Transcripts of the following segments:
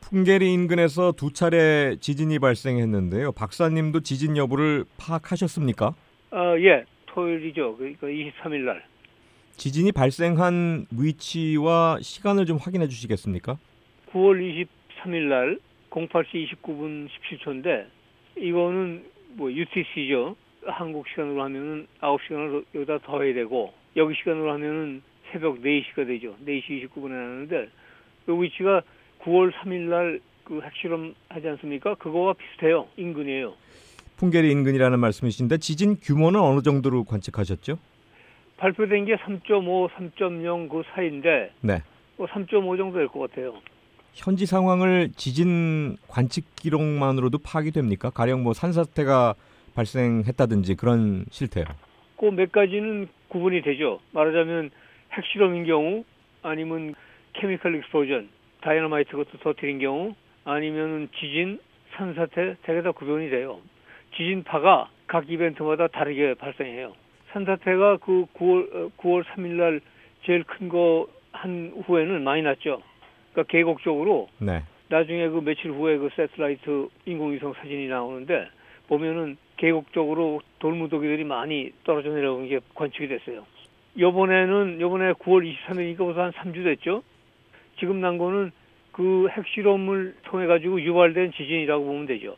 풍계리 인근에서 두 차례 지진이 발생했는데요. 박사님도 지진 여부를 파악하셨습니까? 예, 토요일이죠. 그러니까 23일 날. 지진이 발생한 위치와 시간을 좀 확인해 주시겠습니까? 9월 23일 날 08시 29분 17초인데 이거는 뭐 UTC죠. 한국 시간으로 하면은 9시간을 여기다 더해야 되고 여기 시간으로 하면은 새벽 4시가 되죠. 4시 29분에 나는데 그 위치가 9월 3일 날 그 핵실험 하지 않습니까? 그거와 비슷해요. 인근이에요. 풍계리 인근이라는 말씀이신데 지진 규모는 어느 정도로 관측하셨죠? 발표된 게 3.5, 3.0 그 사이인데 네. 3.5 정도 될 것 같아요. 현지 상황을 지진 관측 기록만으로도 파악이 됩니까? 가령 뭐 산사태가 발생했다든지 그런 실태요. 그 몇 가지는 구분이 되죠. 말하자면 핵실험인 경우 아니면 케미컬 익스플로전, 다이너마이트 같은 터뜨린 경우 아니면 지진, 산사태 대개 다 구분이 돼요. 지진파가 각 이벤트마다 다르게 발생해요. 산사태가 그 9월 3일 날 제일 큰 거 한 후에는 많이 났죠. 그러니까 계곡적으로 네. 나중에 그 며칠 후에 그 새틀라이트 인공위성 사진이 나오는데 보면은 계곡적으로 돌무더기들이 많이 떨어져 내려온 게 관측이 됐어요. 요번에 9월 23일이니까 벌써 한 3주 됐죠. 지금 난 거는 그 핵실험을 통해 가지고 유발된 지진이라고 보면 되죠.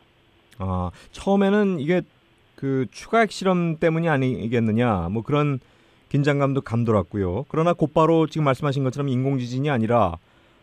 처음에는 이게 그 추가 핵실험 때문이 아니겠느냐 뭐 그런 긴장감도 감돌았고요. 그러나 곧바로 지금 말씀하신 것처럼 인공지진이 아니라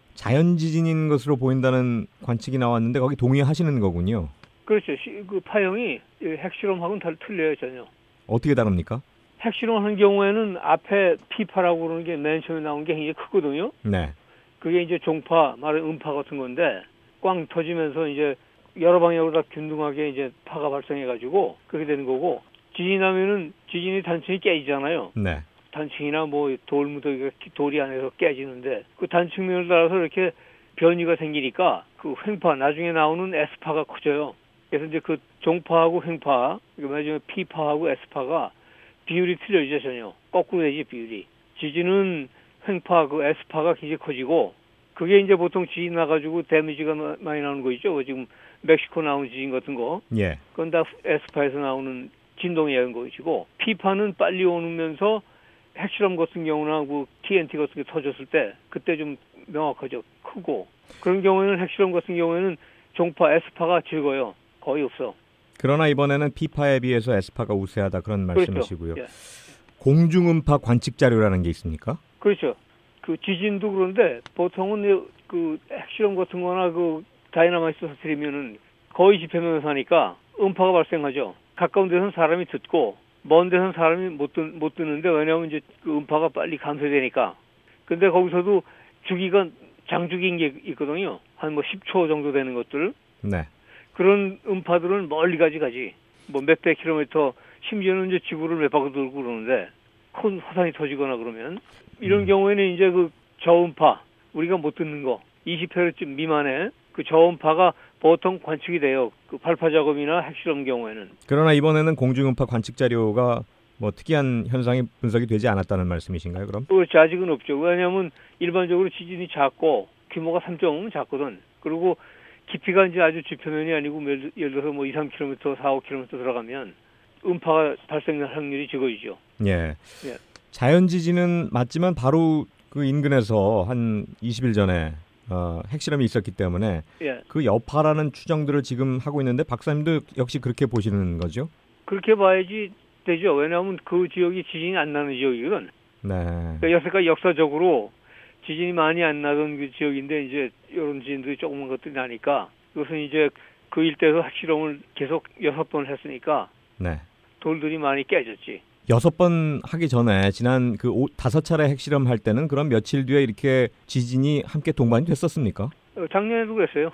자연지진인 것으로 보인다는 관측이 나왔는데 거기 동의하시는 거군요. 그렇죠. 그 파형이 핵실험하고는 틀려요, 전혀. 어떻게 다릅니까? 핵실험하는 경우에는 앞에 피파라고 그러는 게 맨 처음에 나온 게 굉장히 크거든요. 네. 그게 이제 종파, 말하는 음파 같은 건데 꽝 터지면서 이제 여러 방향으로 다 균등하게 이제 파가 발생해가지고 그렇게 되는 거고 지진이 나면은 지진이 단층이 깨지잖아요. 네. 단층이나 뭐 돌무더기가 돌이 안에서 깨지는데 그 단층면을 따라서 이렇게 변이가 생기니까 그 횡파 나중에 나오는 S파가 커져요. 그래서 이제 그 종파하고 횡파, 마지막에 P파하고 S파가 비율이 틀려지죠 전혀. 거꾸로 되지 비율이. 지진은 횡파 그 S파가 굉장히 커지고 그게 이제 보통 지진 나가지고 데미지가 많이 나오는 거 있죠. 지금 멕시코 나온 지진 같은 거. 예. 그건 다 S파에서 나오는 진동이라는 것이고 P파는 빨리 오면서 핵실험 같은 경우나 뭐 TNT 같은 게 터졌을 때 그때 좀 명확하죠. 크고 그런 경우에는 핵실험 같은 경우에는 종파 S파가 적어요. 거의 없어. 그러나 이번에는 P파에 비해서 S파가 우세하다 그런 말씀이시고요. 그렇죠. 예. 공중음파 관측 자료라는 게 있습니까? 그렇죠. 그 지진도 그런데 보통은 그 핵실험 같은 거나 그 다이너마이트 터뜨리면은 거의 지표면에서 하니까 음파가 발생하죠. 가까운 데서는 사람이 듣고 먼 데서는 사람이 못 듣는데 왜냐하면 이제 그 음파가 빨리 감소되니까. 근데 거기서도 주기가 장주기인 게 있거든요. 한 뭐 10초 정도 되는 것들. 네. 그런 음파들은 멀리까지 가지. 뭐 몇백 킬로미터, 심지어는 이제 지구를 몇 바퀴 돌고 그러는데 큰 화산이 터지거나 그러면 이런 경우에는 이제 그 저음파, 우리가 못 듣는 거 20Hz 미만의 그 저음파가 보통 관측이 돼요. 그 발파 작업이나 핵실험 경우에는. 그러나 이번에는 공중음파 관측 자료가 뭐 특이한 현상이 분석이 되지 않았다는 말씀이신가요, 그럼? 그렇지, 아직은 없죠. 왜냐하면 일반적으로 지진이 작고 규모가 3.5면 작거든. 그리고 깊이가 이제 아주 지표면이 아니고 예를 들어서 뭐 2, 3km, 4, 5km 들어가면 음파가 발생할 확률이 적어지죠. 예. 예. 자연지진은 맞지만 바로 그 인근에서 한 20일 전에 핵실험이 있었기 때문에 예. 그 여파라는 추정들을 지금 하고 있는데 박사님도 역시 그렇게 보시는 거죠? 그렇게 봐야지 되죠. 왜냐하면 그 지역이 지진이 안 나는 지역이거든. 네. 그러니까 여태까지 역사적으로 지진이 많이 안 나던 그 지역인데 이제 이런 지진들이 조그만 것들이 나니까 이것은 이제 그 일대에서 핵실험을 계속 6번 했으니까 네. 돌들이 많이 깨졌지. 6번 하기 전에 지난 그 5차례 핵실험 할 때는 그럼 며칠 뒤에 이렇게 지진이 함께 동반이 됐었습니까? 작년에도 그랬어요.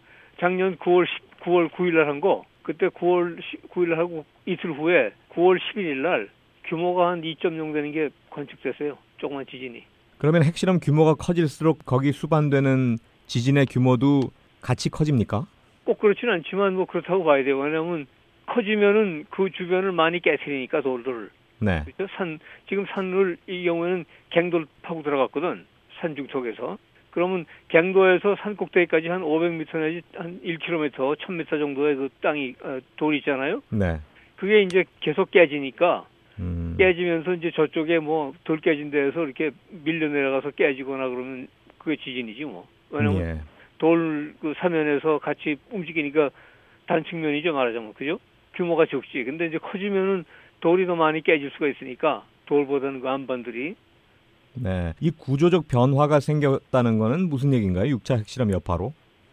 작년 9월 9일 날 한 거 그때 9월 9일 날 하고 이틀 후에 9월 11일 날 규모가 한 2.0 되는 게 관측됐어요. 조그만 지진이. 그러면 핵실험 규모가 커질수록 거기 수반되는 지진의 규모도 같이 커집니까? 꼭 그렇지는 않지만 뭐 그렇다고 봐야 돼요. 왜냐하면 커지면은 그 주변을 많이 깨트리니까 돌들을. 네. 그렇죠? 지금 산을 이 경우에는 갱돌 파고 들어갔거든. 산 중턱에서. 그러면 갱도에서 산 꼭대기까지 한 500m 내지 한 1km, 1000m 정도의 그 땅이 돌이 있잖아요. 네. 그게 이제 계속 깨지니까 깨지면서 이제 저쪽에 뭐 돌 깨진 데에서 이렇게 밀려 내려가서 깨지거나 그러면 그게 지진이지 뭐. 왜냐면 예. 돌 그 사면에서 같이 움직이니까 단측면이죠, 말하자면. 그죠? 규모가 적지. 근데 이제 커지면은 돌이 더 많이 깨질 수가 있으니까 돌보다는 그 안반들이. 네. 이 구조적 변화가 생겼다는 거는 무슨 얘기인가요? 6차 핵실험 여파로?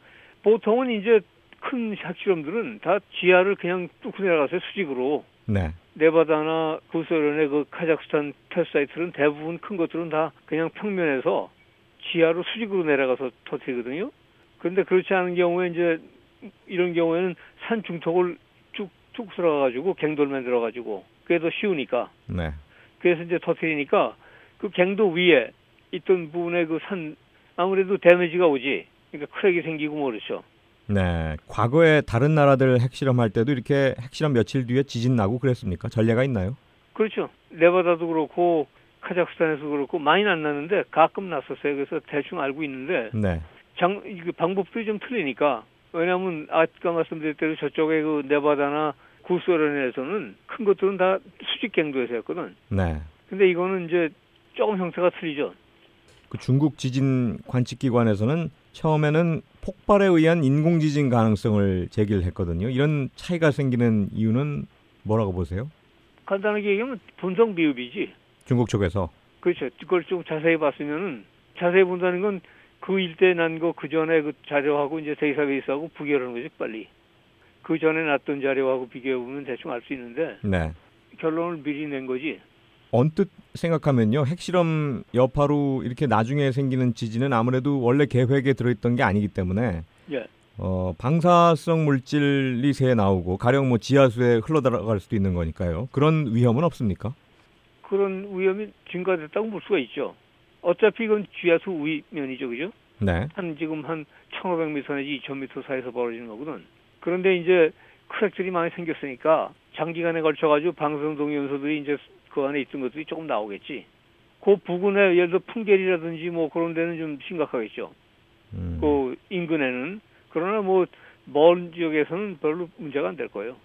보통은 이제 큰 핵실험들은 다 지하를 그냥 뚫고 내려가서 수직으로. 네. 네바다나 구소련의 그 카자흐스탄 테스트 사이트는 대부분 큰 것들은 다 그냥 평면에서 지하로 수직으로 내려가서 터뜨리거든요. 그런데 그렇지 않은 경우에 이제 이런 경우에는 산 중턱을 쭉 들어가가지고 갱돌 만들어가지고 그게 더 쉬우니까. 네. 그래서 이제 터뜨리니까 그 갱도 위에 있던 부분에 그 산 아무래도 데미지가 오지. 그러니까 크랙이 생기고 뭐 그렇죠. 네. 과거에 다른 나라들 핵실험할 때도 이렇게 핵실험 며칠 뒤에 지진 나고 그랬습니까? 전례가 있나요? 그렇죠. 네바다도 그렇고 카자흐스탄에서 그렇고 많이는 안 났는데 가끔 났었어요. 그래서 대충 알고 있는데 네. 그 방법들이 좀 틀리니까. 왜냐하면 아까 말씀드린 대로 저쪽에 그 네바다나 구소련에서는 큰 것들은 다 수직 갱도에서 했거든. 네. 근데 이거는 이제 조금 형태가 틀리죠. 그 중국 지진 관측기관에서는 처음에는 폭발에 의한 인공지진 가능성을 제기를 했거든요. 이런 차이가 생기는 이유는 뭐라고 보세요? 간단하게 얘기하면 분성 비읍이지. 중국 쪽에서. 그렇죠. 그걸 좀 자세히 봤으면은 자세히 본다는 건 그 일대 난 거 그 전에 그 자료하고 이제 데이터베이스하고 비교하는 거지 빨리. 그 전에 났던 자료하고 비교해 보면 대충 알 수 있는데 네. 결론을 미리 낸 거지. 언뜻 생각하면요. 핵실험 여파로 이렇게 나중에 생기는 지진은 아무래도 원래 계획에 들어있던 게 아니기 때문에 예. 방사성 물질이 새에 나오고 가령 뭐 지하수에 흘러들어갈 수도 있는 거니까요. 그런 위험은 없습니까? 그런 위험이 증가됐다고 볼 수가 있죠. 어차피 이건 지하수 위면이죠, 그죠? 네. 지금 한 1,500m 내지 2,000m 사이에서 벌어지는 거거든. 그런데 이제 크랙들이 많이 생겼으니까 장기간에 걸쳐가지고 방사성 요소들이 이제 그 안에 있던 것들이 조금 나오겠지. 그 부근에 예를 들어 풍계리라든지 뭐 그런 데는 좀 심각하겠죠. 그 인근에는. 그러나 뭐 먼 지역에서는 별로 문제가 안 될 거예요.